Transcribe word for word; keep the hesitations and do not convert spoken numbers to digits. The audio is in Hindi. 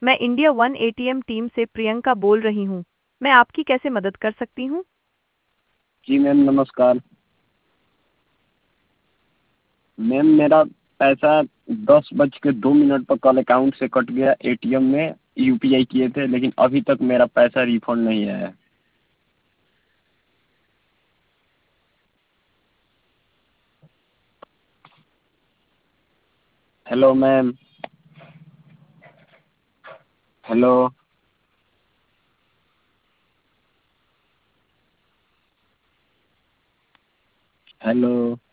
मैं इंडिया वन एटीएम टीम से प्रियंका बोल रही हूँ। मैं आपकी कैसे मदद कर सकती हूँ? जी मैम नमस्कार। मैम मेरा पैसा दस बज के दो मिनट पर कल अकाउंट से कट गया एटीएम में यूपीआई किए थे, लेकिन अभी तक मेरा पैसा रिफंड नहीं आया है। Hello ma'am. हेलो। हेलो।